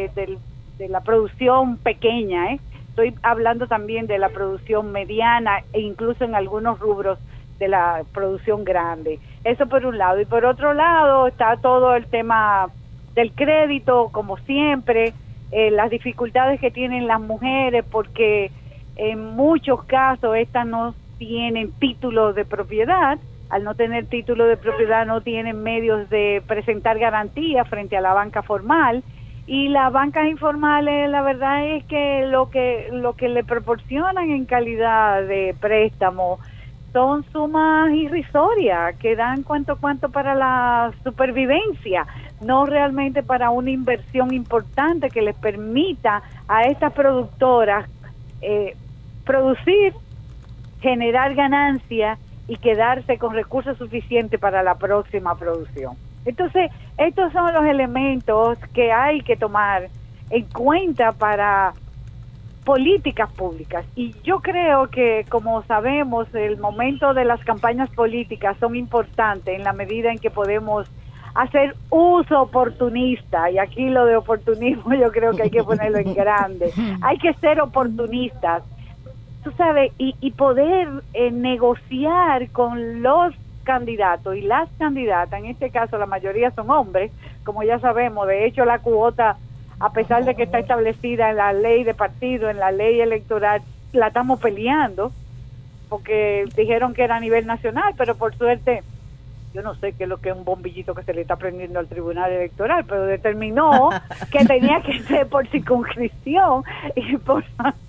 la producción pequeña, estoy hablando también de la producción mediana e incluso en algunos rubros de la producción grande. Eso por un lado. Y por otro lado está todo el tema del crédito, como siempre, las dificultades que tienen las mujeres, porque en muchos casos estas no tienen título de propiedad. Al no tener título de propiedad no tienen medios de presentar garantías frente a la banca formal, y las bancas informales, la verdad es que lo que le proporcionan en calidad de préstamo son sumas irrisorias que dan cuanto para la supervivencia, no realmente para una inversión importante que les permita a estas productoras producir generar ganancia y quedarse con recursos suficientes para la próxima producción. Entonces, estos son los elementos que hay que tomar en cuenta para políticas públicas. Y yo creo que, como sabemos, el momento de las campañas políticas son importantes en la medida en que podemos hacer uso oportunista, y aquí lo de oportunismo yo creo que hay que ponerlo en grande. Hay que ser oportunistas, tú sabes, y poder negociar con los candidatos y las candidatas. En este caso la mayoría son hombres, como ya sabemos. De hecho, la cuota, a pesar de que está establecida en la ley de partido, en la ley electoral, la estamos peleando, porque dijeron que era a nivel nacional, pero por suerte, yo no sé qué es lo que es un bombillito que se le está prendiendo al Tribunal Electoral, pero determinó que tenía que ser por circunscripción y por...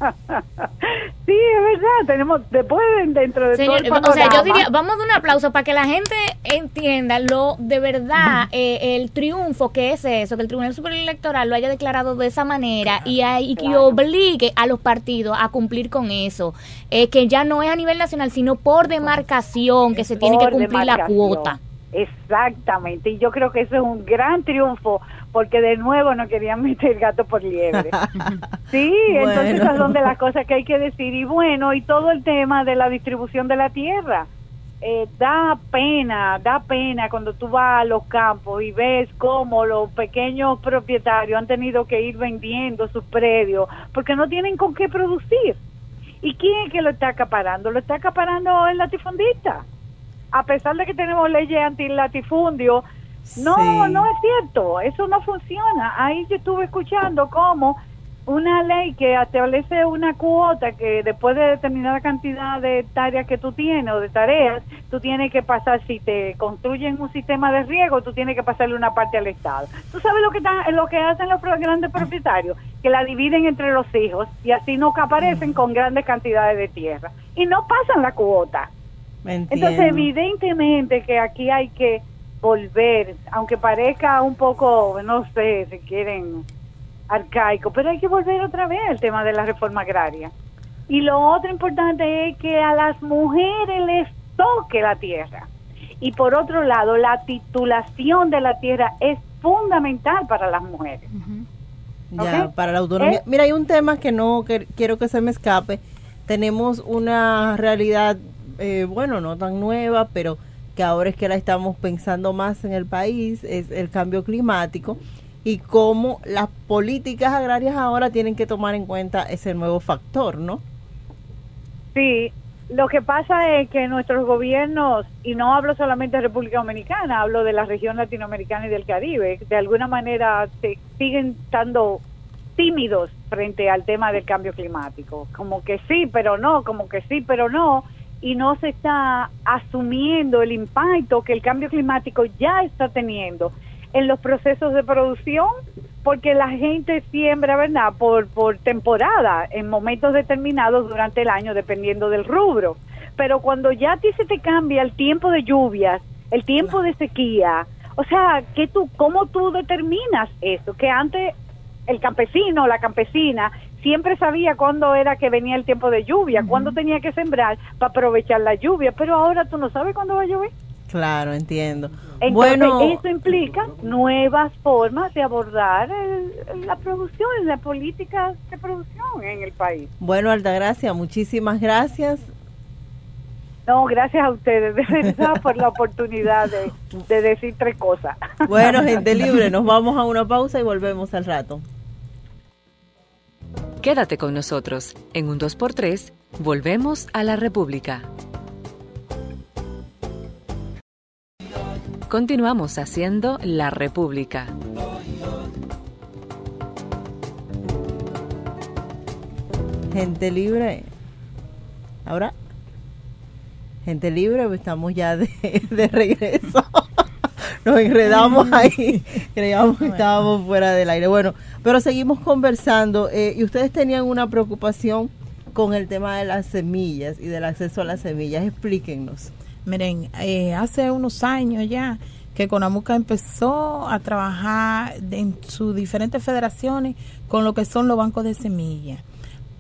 Sí, es verdad, tenemos después dentro de todo el panorama.
O sea, yo diría, vamos a dar un aplauso para que la gente entienda lo de verdad, el triunfo que es eso, que el Tribunal Superior Electoral lo haya declarado de esa manera y que obligue a los partidos a cumplir con eso, que ya no es a nivel nacional, sino por demarcación, que se tiene que cumplir la cuota.
Exactamente, y yo creo que eso es un gran triunfo, porque de nuevo no querían meter gato por liebre. Sí, bueno. Entonces esas son de las cosas que hay que decir. Y bueno, y todo el tema de la distribución de la tierra, da pena cuando tú vas a los campos y ves cómo los pequeños propietarios han tenido que ir vendiendo sus predios porque no tienen con qué producir. ¿Y quién es que lo está acaparando? Lo está acaparando el latifundista. A pesar de que tenemos leyes antilatifundio, no es cierto, eso no funciona. Ahí yo estuve escuchando cómo una ley que establece una cuota que después de determinada cantidad de hectáreas que tú tienes o de tareas, tú tienes que pasar, si te construyen un sistema de riego, tú tienes que pasarle una parte al Estado. ¿Tú sabes lo que hacen los grandes propietarios? Que la dividen entre los hijos y así no aparecen con grandes cantidades de tierra y no pasan la cuota. Entonces, evidentemente que aquí hay que volver, aunque parezca un poco, no sé, si quieren, arcaico, pero hay que volver otra vez al tema de la reforma agraria. Y lo otro importante es que a las mujeres les toque la tierra. Y por otro lado, la titulación de la tierra es fundamental para las mujeres.
Ya, para la autonomía. Mira, hay un tema que no quiero que se me escape. Tenemos una realidad no tan nueva, pero que ahora es que la estamos pensando más en el país, es el cambio climático y cómo las políticas agrarias ahora tienen que tomar en cuenta ese nuevo factor, ¿no?
Sí, lo que pasa es que nuestros gobiernos, y no hablo solamente de República Dominicana, hablo de la región latinoamericana y del Caribe, de alguna manera siguen estando tímidos frente al tema del cambio climático, como que sí, pero no, como que sí, pero no, y no se está asumiendo el impacto que el cambio climático ya está teniendo en los procesos de producción, porque la gente siembra, ¿verdad?, por temporada, en momentos determinados durante el año, dependiendo del rubro. Pero cuando ya a ti se te cambia el tiempo de lluvias, el tiempo de sequía, o sea, ¿cómo tú determinas eso? Que antes el campesino o la campesina siempre sabía cuándo era que venía el tiempo de lluvia, cuándo tenía que sembrar para aprovechar la lluvia, pero ahora tú no sabes cuándo va a llover.
Claro, entiendo.
Entonces, eso implica nuevas formas de abordar la producción, la política de producción en el país.
Bueno, Altagracia, muchísimas gracias.
No, gracias a ustedes, de verdad, por la oportunidad de decir 3 cosas.
Bueno, gente libre, nos vamos a una pausa y volvemos al rato.
Quédate con nosotros. En un 2x3, volvemos a la República. Continuamos haciendo La República.
Gente libre. Ahora, gente libre, estamos ya de regreso. Nos enredamos ahí, creíamos que estábamos fuera del aire. Bueno, pero seguimos conversando y ustedes tenían una preocupación con el tema de las semillas y del acceso a las semillas. Explíquennos.
Miren, hace unos años ya que CONAMUCA empezó a trabajar en sus diferentes federaciones con lo que son los bancos de semillas.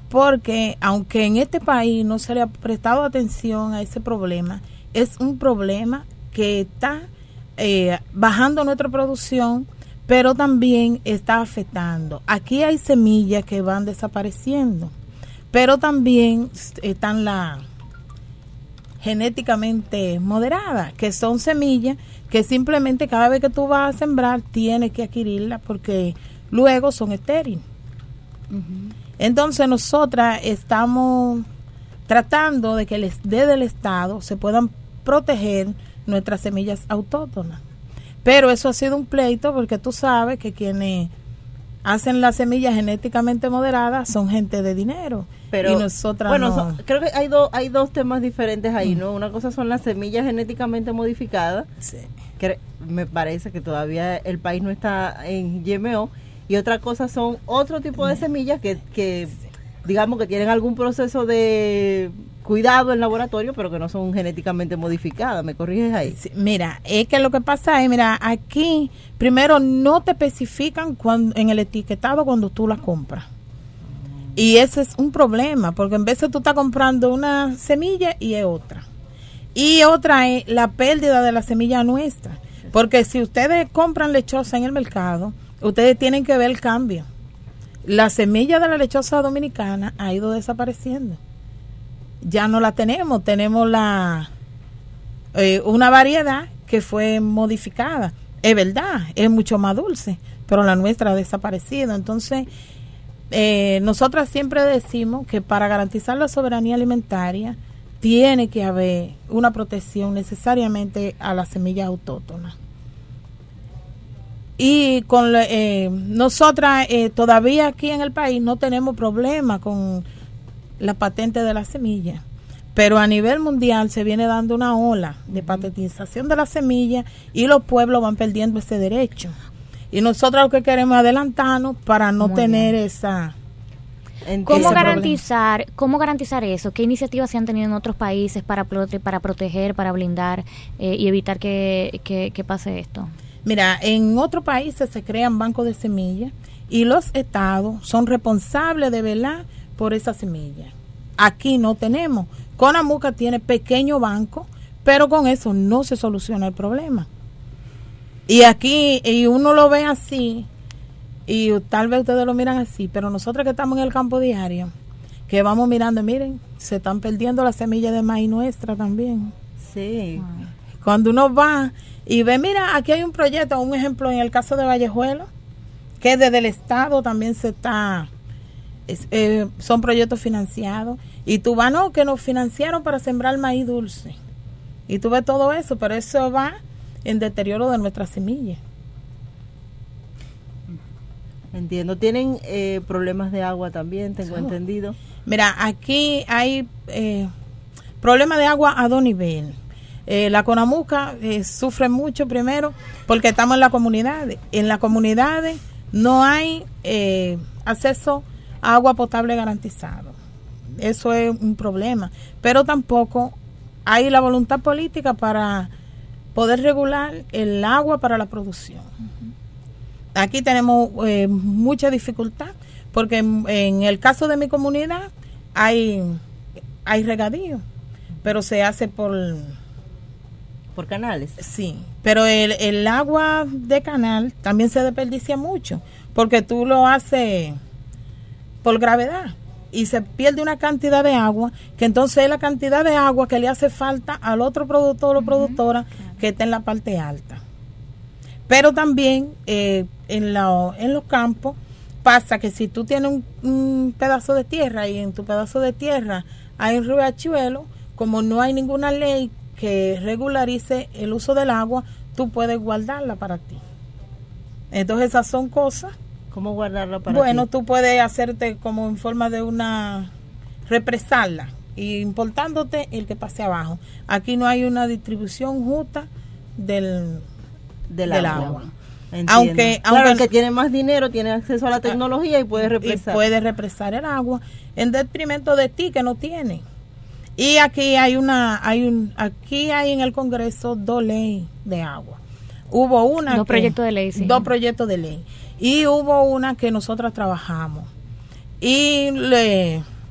porque aunque en este país no se le ha prestado atención a ese problema, es un problema que está bajando nuestra producción, pero también está afectando. Aquí hay semillas que van desapareciendo, pero también están las genéticamente moderadas, que son semillas que simplemente cada vez que tú vas a sembrar tienes que adquirirlas porque luego son estériles. Entonces nosotras estamos tratando de que desde el Estado se puedan proteger nuestras semillas autóctonas. Pero eso ha sido un pleito porque tú sabes que quienes hacen las semillas genéticamente moderadas son gente de dinero.
Pero,
y nosotras
bueno,
no.
Creo que hay dos temas diferentes ahí, ¿no? Una cosa son las semillas genéticamente modificadas,
sí,
que me parece que todavía el país no está en GMO, y otra cosa son otro tipo de semillas que digamos que tienen algún proceso de cuidado en laboratorio, pero que no son genéticamente modificadas. ¿Me corriges ahí?
Sí, mira, es que lo que pasa es, mira, aquí primero no te especifican en el etiquetado cuando tú la compras. Y ese es un problema, porque en vez de tú estás comprando una semilla y es otra. Y otra es la pérdida de la semilla nuestra. Porque si ustedes compran lechosa en el mercado, ustedes tienen que ver el cambio. La semilla de la lechosa dominicana ha ido desapareciendo. Ya no la tenemos. Tenemos una variedad que fue modificada. Es verdad, es mucho más dulce, pero la nuestra ha desaparecido. Entonces, nosotras siempre decimos que para garantizar la soberanía alimentaria tiene que haber una protección necesariamente a las semillas autóctonas. Y con nosotras todavía aquí en el país no tenemos problema con la patente de la semilla, pero a nivel mundial se viene dando una ola de patentización de la semilla y los pueblos van perdiendo ese derecho. Y nosotros lo que queremos es adelantarnos para no tener esa...
¿Cómo garantizar eso? ¿Qué iniciativas se han tenido en otros países para proteger, para blindar y evitar que pase esto?
Mira, en otros países se crean bancos de semillas y los estados son responsables de velar por esa semilla. Aquí no tenemos. Conamuca tiene pequeño banco, pero con eso no se soluciona el problema. Y aquí, y uno lo ve así, y tal vez ustedes lo miran así, pero nosotros que estamos en el campo diario, que vamos mirando, miren, se están perdiendo las semillas de maíz nuestra también.
Sí.
Cuando uno va y ve, mira, aquí hay un proyecto, un ejemplo en el caso de Vallejuelo, que desde el Estado también se está, son proyectos financiados, y tú vas, no, que nos financiaron para sembrar maíz dulce, y tú ves todo eso, pero eso va en deterioro de nuestras semillas.
Entiendo. ¿Tienen problemas de agua también? Tengo entendido.
Mira, aquí hay problemas de agua a dos niveles. La Conamuca sufre mucho primero porque estamos en la comunidad. En las comunidades no hay acceso a agua potable garantizado. Eso es un problema. Pero tampoco hay la voluntad política para poder regular el agua para la producción. Aquí tenemos mucha dificultad porque en el caso de mi comunidad hay regadío, pero se hace por
canales.
Sí, pero el agua de canal también se desperdicia mucho porque tú lo haces por gravedad y se pierde una cantidad de agua que entonces es la cantidad de agua que le hace falta al otro productor o productora que está en la parte alta. Pero también en los campos pasa que si tú tienes un pedazo de tierra y en tu pedazo de tierra hay un riachuelo, como no hay ninguna ley que regularice el uso del agua, tú puedes guardarla para ti. Entonces esas son cosas.
¿Cómo guardarla para ti?
Bueno, tú puedes hacerte como en forma de represarla y importándote el que pase abajo. Aquí no hay una distribución justa del agua. Aunque
el que tiene más dinero tiene acceso a la tecnología y puede represar.
Y puede represar el agua en detrimento de ti que no tiene. Y aquí hay en el Congreso 2 leyes de agua. Hubo una
dos proyectos de ley, sí.
2 proyectos de ley. Y hubo una que nosotras trabajamos. Y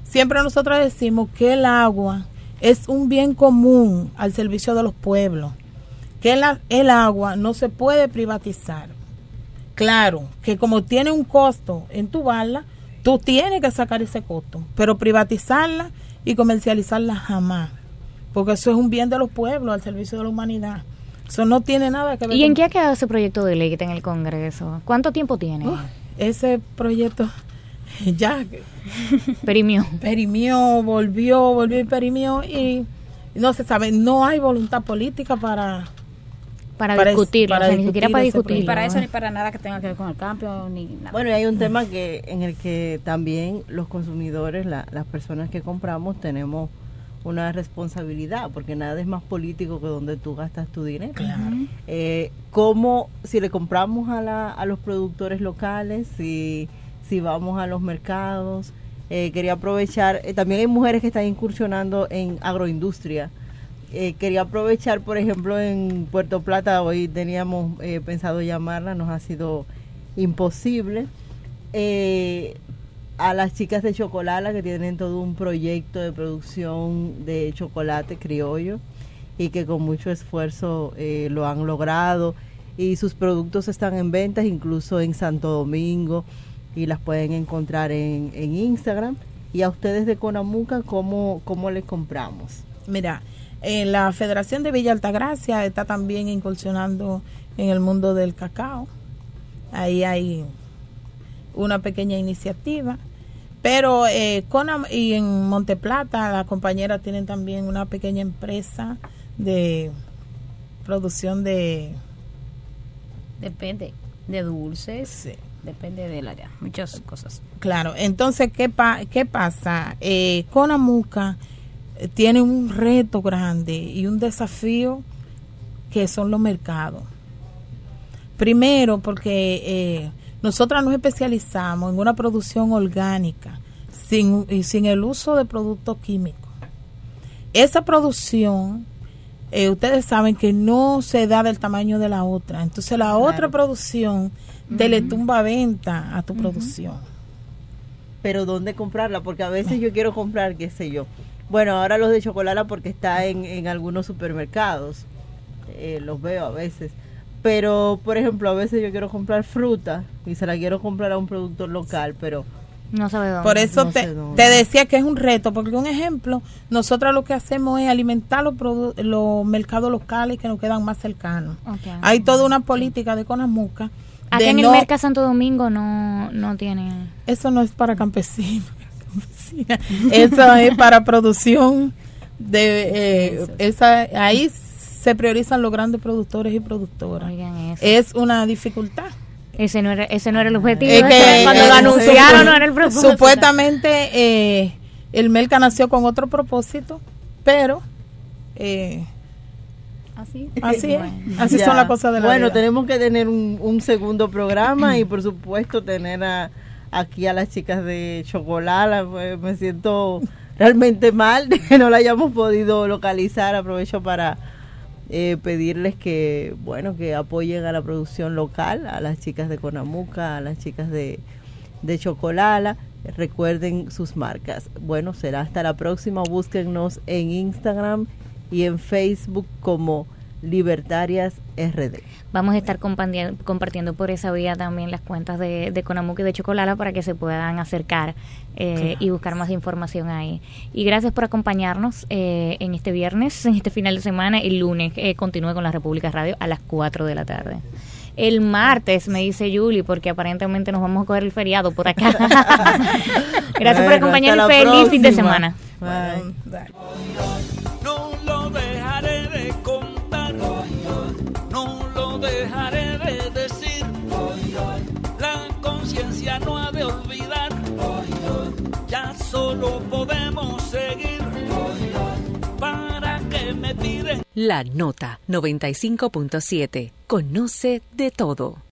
siempre nosotros decimos que el agua es un bien común al servicio de los pueblos, que el agua no se puede privatizar. Claro, que como tiene un costo entubarla, tú tienes que sacar ese costo, pero privatizarla y comercializarla jamás, porque eso es un bien de los pueblos al servicio de la humanidad. Eso no tiene nada que ver.
¿Y en qué ha quedado ese proyecto de ley que está en el Congreso? ¿Cuánto tiempo tiene?
Ese proyecto ya
perimió,
volvió y perimió, y no se sabe, no hay voluntad política para
discutirlo, o sea, ni siquiera para discutirlo.
Ni para eso, ni para nada que tenga que ver con el cambio, ni nada.
Bueno, y hay un tema en el que también los consumidores, las personas que compramos, tenemos una responsabilidad, porque nada es más político que donde tú gastas tu dinero.
Claro.
Como si le compramos a los productores locales, si vamos a los mercados. Quería aprovechar, también hay mujeres que están incursionando en agroindustria. Quería aprovechar, por ejemplo, en Puerto Plata, hoy teníamos pensado llamarla, nos ha sido imposible. A las chicas de Chocolala, que tienen todo un proyecto de producción de chocolate criollo y que con mucho esfuerzo lo han logrado, y sus productos están en ventas incluso en Santo Domingo y las pueden encontrar en Instagram. Y a ustedes de Conamuca, ¿cómo les compramos?
Mira, la Federación de Villa Altagracia está también incursionando en el mundo del cacao. Ahí hay una pequeña iniciativa, pero y en Monteplata las compañeras tienen también una pequeña empresa de producción de
dulces.
Sí.
Depende del área, muchas cosas.
Claro, entonces ¿qué pasa? Conamuca tiene un reto grande y un desafío que son los mercados. Primero, porque nosotras nos especializamos en una producción orgánica, sin el uso de productos químicos. Esa producción, ustedes saben que no se da del tamaño de la otra. Entonces la otra producción te le tumba venta a tu producción.
Pero ¿dónde comprarla? Porque a veces yo quiero comprar, qué sé yo. Bueno, ahora los de Chocolala porque está en algunos supermercados. Los veo a veces. Pero, por ejemplo, a veces yo quiero comprar fruta y se la quiero comprar a un productor local, pero
no sabe dónde.
Por eso te decía que es un reto, porque un ejemplo, nosotros lo que hacemos es alimentar los mercados locales que nos quedan más cercanos. Okay. Hay toda una política de Conamuca.
Acá en el Mercado Santo Domingo no tiene.
Eso no es para campesinos. Eso es para producción ahí se priorizan los grandes productores y productoras. Es una dificultad.
Ese no era el objetivo. Cuando lo anunciaron no era el propósito.
Supuestamente el Merca nació con otro propósito, pero así son las cosas de la vida.
Bueno, tenemos que tener un segundo programa y por supuesto tener aquí a las chicas de Chocolala. Pues me siento realmente mal de que no la hayamos podido localizar. Aprovecho para pedirles que apoyen a la producción local, a las chicas de Conamuca, a las chicas de Chocolala. Recuerden sus marcas. Bueno, será hasta la próxima. Búsquennos en Instagram y en Facebook como Libertarias RD.
Vamos a estar compartiendo por esa vía también las cuentas de Conamuca y de Chocolala para que se puedan acercar y buscar más información ahí. Y gracias por acompañarnos en este viernes, en este final de semana. El lunes continúe con la República Radio a las 4 de la tarde. El martes, me dice Julie, porque aparentemente nos vamos a coger el feriado por acá. Gracias por acompañarnos. Feliz fin de semana.
Bye.
No lo dejaré de contar, no lo dejaré de decir. La conciencia no ha de olvidar, ya solo podemos seguir. Para que me tiren.
La Nota 95.7. Conoce de todo.